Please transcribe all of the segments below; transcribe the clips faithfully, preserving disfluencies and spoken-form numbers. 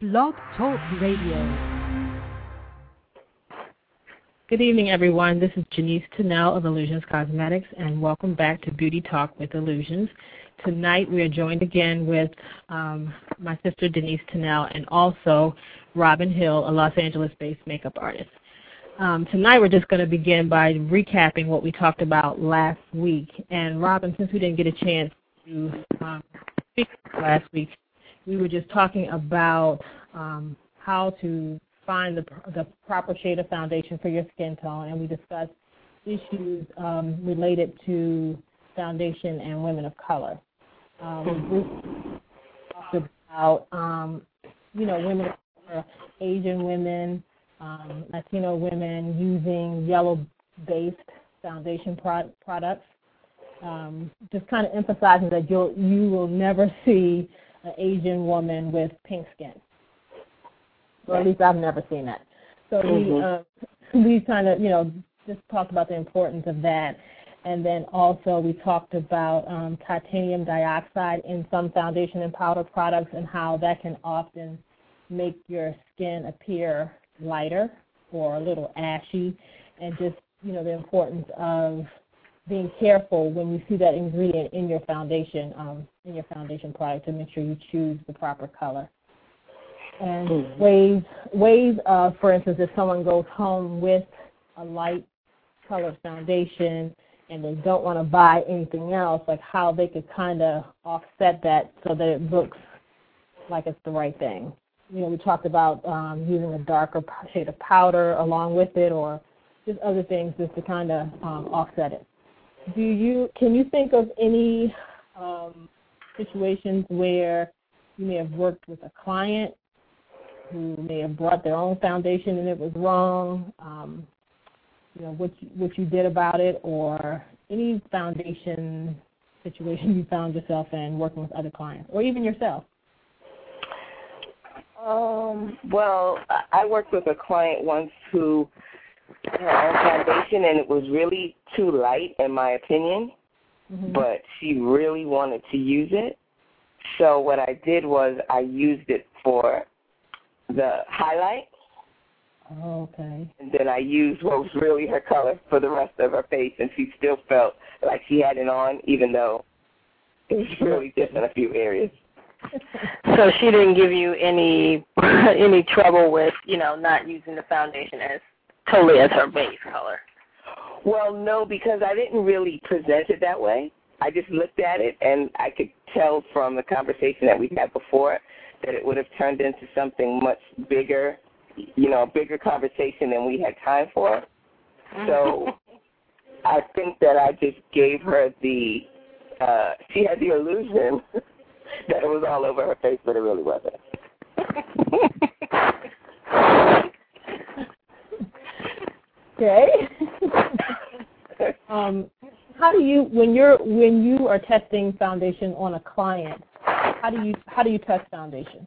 Blog Talk Radio. Good evening, everyone. This is Janice Tunnell of Illusions Cosmetics, and welcome back to Beauty Talk with Illusions. Tonight, we are joined again with um, my sister, Denise Tunnell, and also Robin Hill, a Los Angeles-based makeup artist. Um, tonight, we're just going to begin by recapping what we talked about last week. And Robin, since we didn't get a chance to um, speak last week, we were just talking about um, how to find the, the proper shade of foundation for your skin tone, and we discussed issues um, related to foundation and women of color. Um, we talked about, um, you know, women of color, Asian women, um, Latino women using yellow-based foundation pro- products, um, just kind of emphasizing that you'll, you will never see an Asian woman with pink skin. Or at least I've never seen that. So mm-hmm. we uh, we kind of, you know, just talked about the importance of that. And then also we talked about um, titanium dioxide in some foundation and powder products and how that can often make your skin appear lighter or a little ashy, and just, you know, the importance of being careful when you see that ingredient in your foundation, um, in your foundation product, to make sure you choose the proper color. And mm-hmm. ways, ways of, for instance, if someone goes home with a light colored foundation and they don't want to buy anything else, like how they could kind of offset that so that it looks like it's the right thing. You know, we talked about um, using a darker shade of powder along with it, or just other things just to kind of um, offset it. Do you, can you think of any um, situations where you may have worked with a client who may have brought their own foundation and it was wrong, um, you know, what you, what you did about it, or any foundation situation you found yourself in working with other clients, or even yourself? Um, well, I worked with a client once who had her own foundation, and it was really too light, in my opinion, mm-hmm. but she really wanted to use it. So what I did was I used it for the highlight. Oh, okay. And then I used what was really her color for the rest of her face, and she still felt like she had it on, even though it was really just in a few areas. So she didn't give you any any trouble with, you know, not using the foundation as totally as her base color? Well, no, because I didn't really present it that way. I just looked at it, and I could tell from the conversation that we had before that it would have turned into something much bigger, you know, a bigger conversation than we had time for. So I think that I just gave her the, uh, she had the illusion that it was all over her face, but it really wasn't. Okay. um, how do you, when you're when you are testing foundation on a client, how do you how do you test foundation?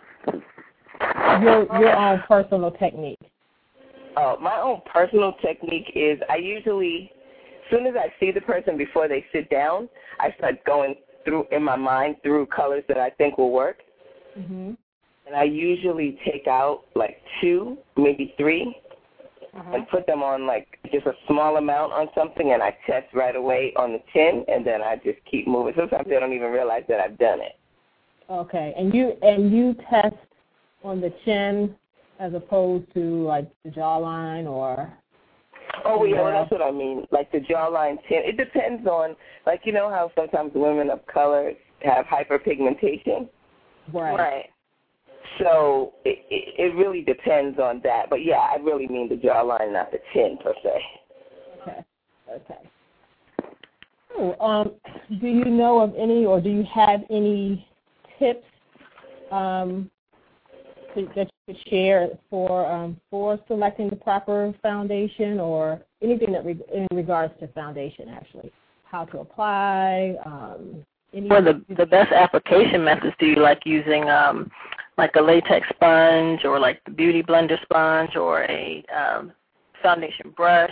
Your your own personal technique. Oh, my own personal technique is I usually, as soon as I see the person before they sit down, I start going through in my mind through colors that I think will work. Mm-hmm. And I usually take out like two, maybe three, uh-huh. and put them on like just a small amount on something, and I test right away on the chin, and then I just keep moving. Sometimes I don't even realize that I've done it. Okay, and you and you test on the chin as opposed to like the jawline, or? Oh yeah, well, that's what I mean. Like the jawline, chin. It depends on, like, you know how sometimes women of color have hyperpigmentation. Right. Right. So it, it it really depends on that. But yeah, I really mean the jawline, not the chin per se. Okay. Okay. Oh, um, do you know of any, or do you have any tips um, to, that you could share for um, for selecting the proper foundation, or anything that re- in regards to foundation, actually, how to apply? Um, any For the the best application methods, do you like using um, like a latex sponge, or like the Beauty Blender sponge, or a um, foundation brush?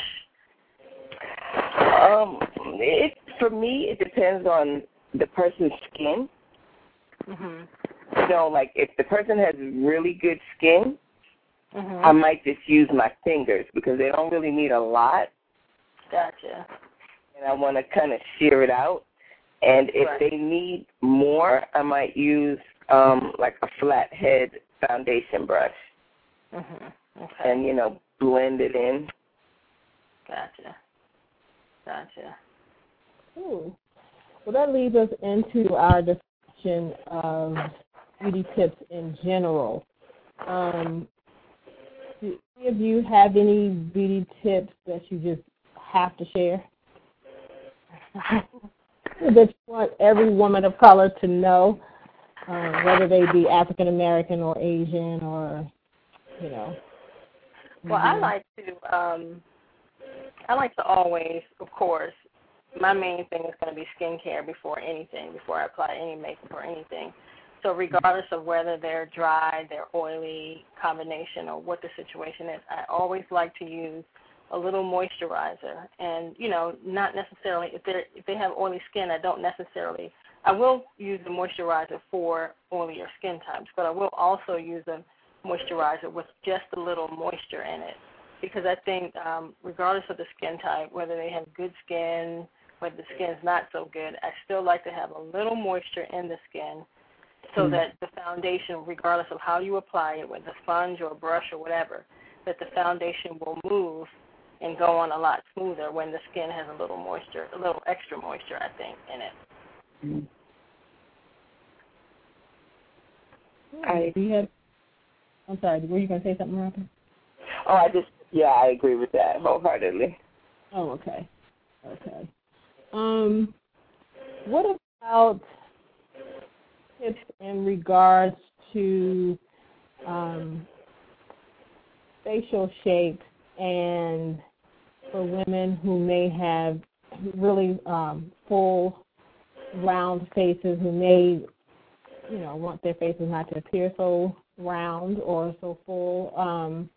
Um, it for me, it depends on the person's skin. Mm-hmm. you know, like if the person has really good skin, mm-hmm. I might just use my fingers because they don't really need a lot. Gotcha. And I want to kind of shear it out. And if right. they need more, I might use um, like a flat head foundation brush. Mm-hmm. Okay. And, you know, blend it in. Gotcha. Gotcha. Ooh. Well, that leads us into our discussion of beauty tips in general. Um, do any of you have any beauty tips that you just have to share? That you want every woman of color to know, uh, whether they be African American or Asian or, you know. Well, I like to, um, I like to always, of course, my main thing is going to be skincare before anything, before I apply any makeup or anything. So regardless of whether they're dry, they're oily, combination, or what the situation is, I always like to use a little moisturizer. And, you know, not necessarily, if, they're, if they have oily skin, I don't necessarily, I will use the moisturizer for oilier skin types, but I will also use a moisturizer with just a little moisture in it. Because I think um, regardless of the skin type, whether they have good skin, whether the skin is not so good, I still like to have a little moisture in the skin so mm. that the foundation, regardless of how you apply it, with a sponge or a brush or whatever, that the foundation will move and go on a lot smoother when the skin has a little moisture, a little extra moisture, I think, in it. Mm. I, do you have, I'm sorry, were you going to say something, Robin? Oh, I just, yeah, I agree with that wholeheartedly. Oh, okay. Okay. Um, what about tips in regards to um, facial shape and for women who may have really um, full, round faces, who may, you know, want their faces not to appear so round or so full. Um,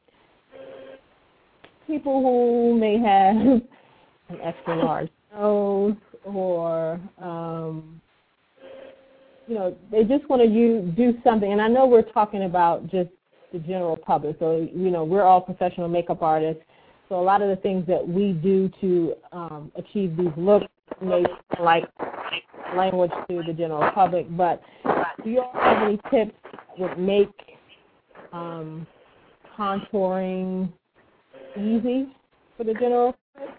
people who may have an extra large nose or, um, you know, they just want to use, do something. And I know we're talking about just the general public. So, you know, we're all professional makeup artists. So a lot of the things that we do to um, achieve these looks may sound like language to the general public. But do you all have any tips that would make um, contouring easy for the general public?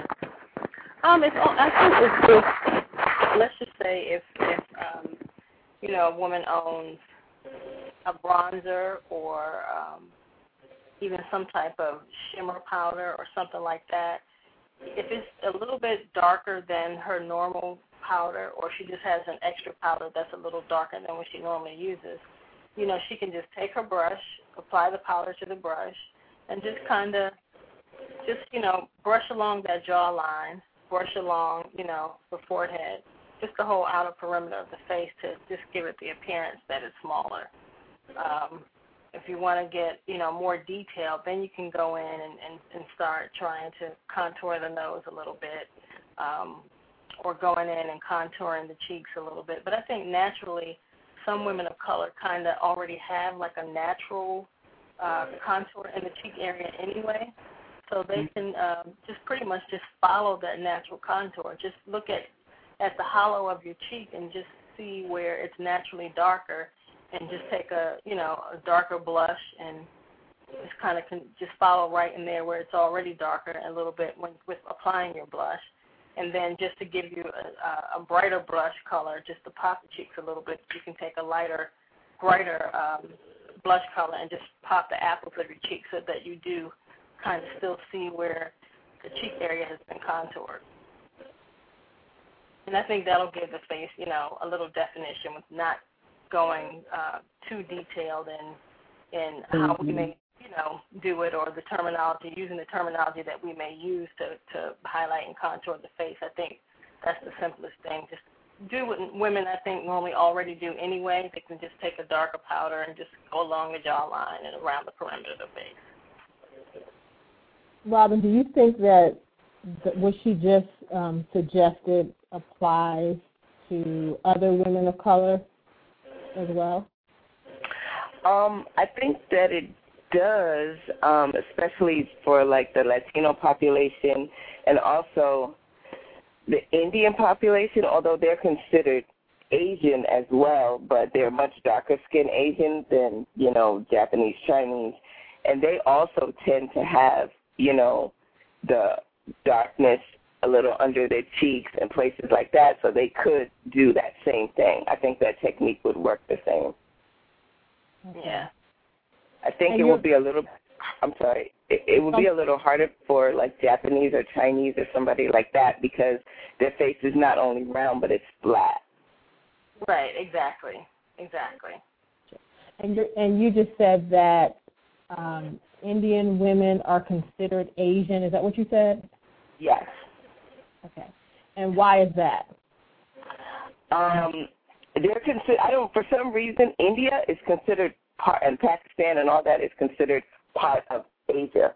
Um, it's, I think it's just, let's just say if, if um, you know, a woman owns a bronzer or um, even some type of shimmer powder or something like that, if it's a little bit darker than her normal powder, or she just has an extra powder that's a little darker than what she normally uses, you know, she can just take her brush, apply the powder to the brush, and just kind of just, you know, brush along that jawline, brush along, you know, the forehead, just the whole outer perimeter of the face to just give it the appearance that it's smaller. Um, if you want to get, you know, more detailed, then you can go in and, and, and start trying to contour the nose a little bit, um, or going in and contouring the cheeks a little bit. But I think naturally some women of color kind of already have like a natural uh, contour in the cheek area anyway. So they can um, just pretty much just follow that natural contour. Just look at, at the hollow of your cheek and just see where it's naturally darker, and just take a, you know, a darker blush and just kind of can just follow right in there where it's already darker a little bit when with applying your blush. And then just to give you a, a brighter blush color, just to pop the cheeks a little bit, you can take a lighter, brighter um, blush color and just pop the apples of your cheeks so that you do kind of still see where the cheek area has been contoured. And I think that'll give the face, you know, a little definition with not going uh, too detailed in in how we may, you know, do it, or the terminology, using the terminology that we may use to, to highlight and contour the face. I think that's the simplest thing. Just do what women, I think, normally already do anyway. They can just take a darker powder and just go along the jawline and around the perimeter of the face. Robin, do you think that what she just um, suggested applies to other women of color as well? Um, I think that it does, um, especially for like the Latino population and also the Indian population, although they're considered Asian as well, but they're much darker skinned Asian than, you know, Japanese, Chinese. And they also tend to have, you know, the darkness a little under their cheeks and places like that, so they could do that same thing. I think that technique would work the same. Yeah. I think and it would be a little, I'm sorry, it, it would be a little harder for like Japanese or Chinese or somebody like that because their face is not only round, but it's flat. Right, exactly, exactly. And, you're, and you just said that um, Indian women are considered Asian. Is that what you said? Yes. Okay. And why is that? Um, they're considered, I don't, for some reason, India is considered part, and Pakistan and all that is considered part of Asia.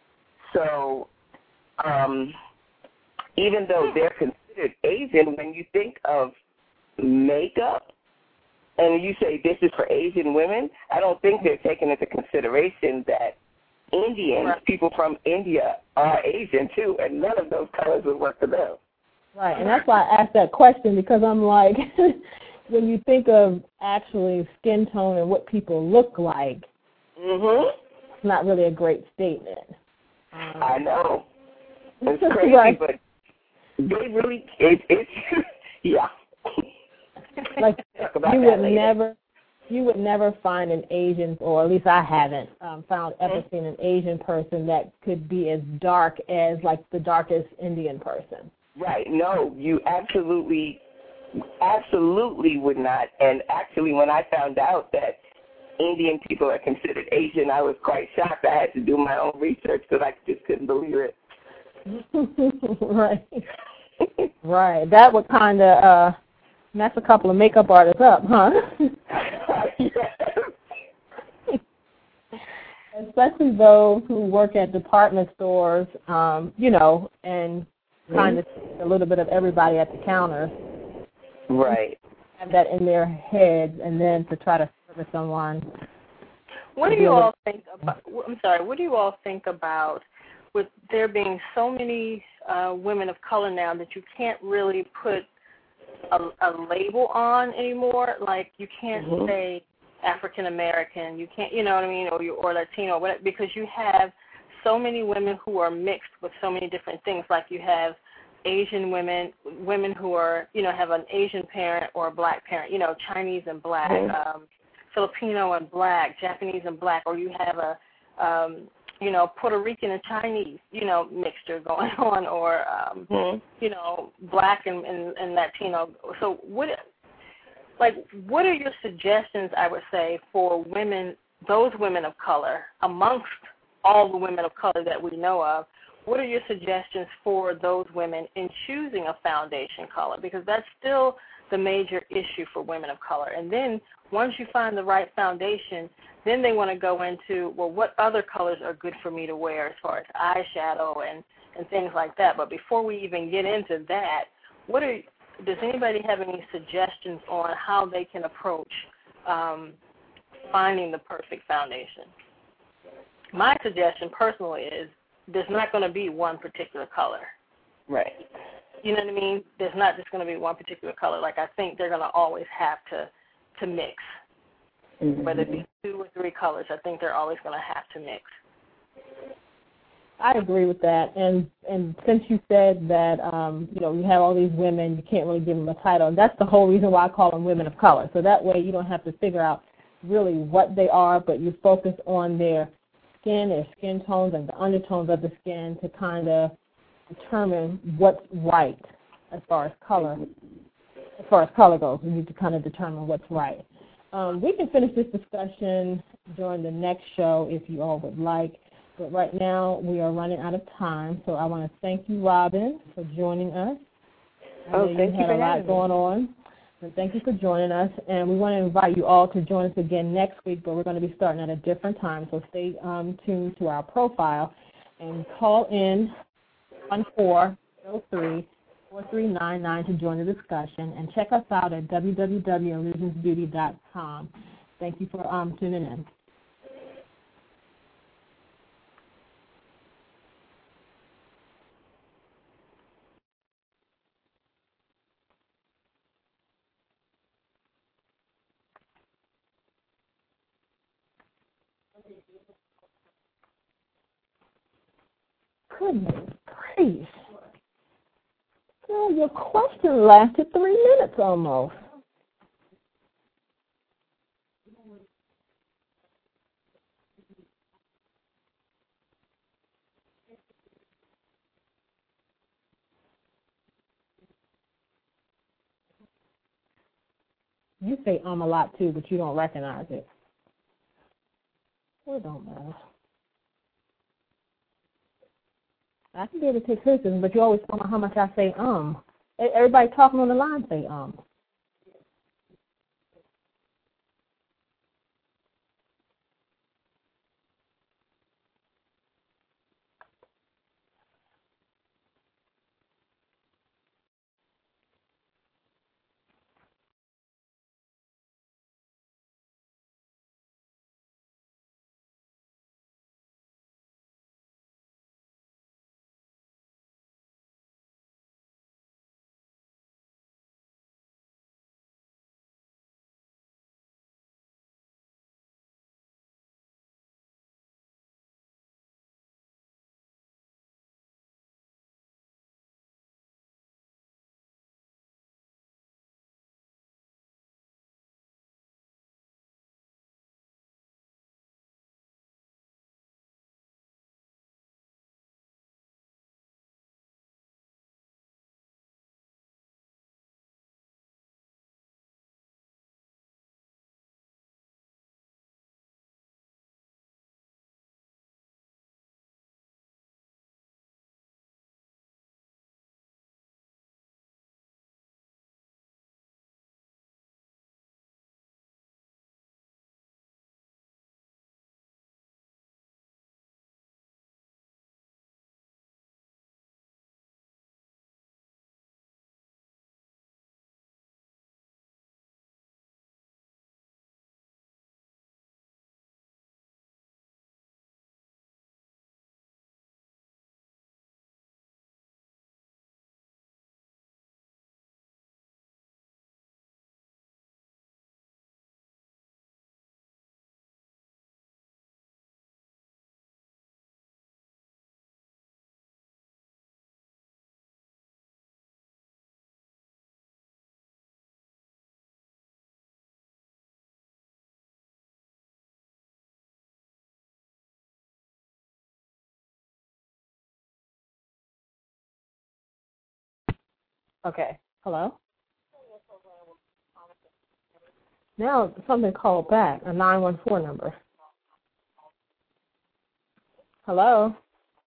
So um, even though they're considered Asian, when you think of makeup and you say this is for Asian women, I don't think they're taking into consideration that Indians, right. people from India, are Asian too, and none of those colors would work for them. Right, and that's why I asked that question, because I'm like, when you think of actually skin tone and what people look like, mm-hmm. it's not really a great statement. Um, I know. It's crazy, right. but they really, it, it's, yeah. Like, you would later. never, you would never find an Asian, or at least I haven't um, found ever mm-hmm. seen an Asian person that could be as dark as like the darkest Indian person. Right. No, you absolutely, absolutely would not. And actually, when I found out that Indian people are considered Asian, I was quite shocked. I had to do my own research because I just couldn't believe it. Right. Right. That would kind of uh, mess a couple of makeup artists up, huh? Especially those who work at department stores, um, you know, and kind of a little bit of everybody at the counter. Right. Have that in their heads, and then to try to service someone. What do you all think about, I'm sorry, what do you all think about with there being so many uh, women of color now that you can't really put a, a label on anymore? Like, you can't mm-hmm. say African American, you can't, you know what I mean, or you, or Latino, whatever, because you have so many women who are mixed with so many different things. Like, you have Asian women, women who are, you know, have an Asian parent or a black parent, you know, Chinese and black, mm-hmm. um, Filipino and black, Japanese and black, or you have a, um, you know, Puerto Rican and Chinese, you know, mixture going on, or, um, mm-hmm. you know, black and, and, and Latino. So what, like, what are your suggestions, I would say, for women, those women of color, amongst all the women of color that we know of? What are your suggestions for those women in choosing a foundation color? Because that's still the major issue for women of color. And then once you find the right foundation, then they want to go into, well, what other colors are good for me to wear as far as eyeshadow and, and things like that. But before we even get into that, what are, does anybody have any suggestions on how they can approach um, finding the perfect foundation? My suggestion personally is there's not going to be one particular color. Right. You know what I mean? There's not just going to be one particular color. Like, I think they're going to always have to, to mix. Mm-hmm. Whether it be two or three colors, I think they're always going to have to mix. I agree with that. And and since you said that, um, you know, you have all these women, you can't really give them a title. And that's the whole reason why I call them women of color. So that way you don't have to figure out really what they are, but you focus on their skin, their skin tones, and the undertones of the skin to kind of determine what's right as far as color. As far as color goes, we need to kind of determine what's right. Um, we can finish this discussion during the next show if you all would like, but right now we are running out of time, so I want to thank you, Robin, for joining us. I oh, know thank you you had for a lot having going me. on. So thank you for joining us, and we want to invite you all to join us again next week, but we're going to be starting at a different time, so stay um, tuned to our profile and call in one four zero three, four three nine nine to join the discussion, and check us out at w w w dot illusions beauty dot com. Thank you for um, tuning in. Goodness gracious. Well, your question lasted three minutes almost. You say um a lot too, but you don't recognize it. Well, it don't matter. I can be able to take criticism, but you always talk about how much I say um. Everybody talking on the line say um. Okay. Hello? Now something called back, a nine one four number. Hello?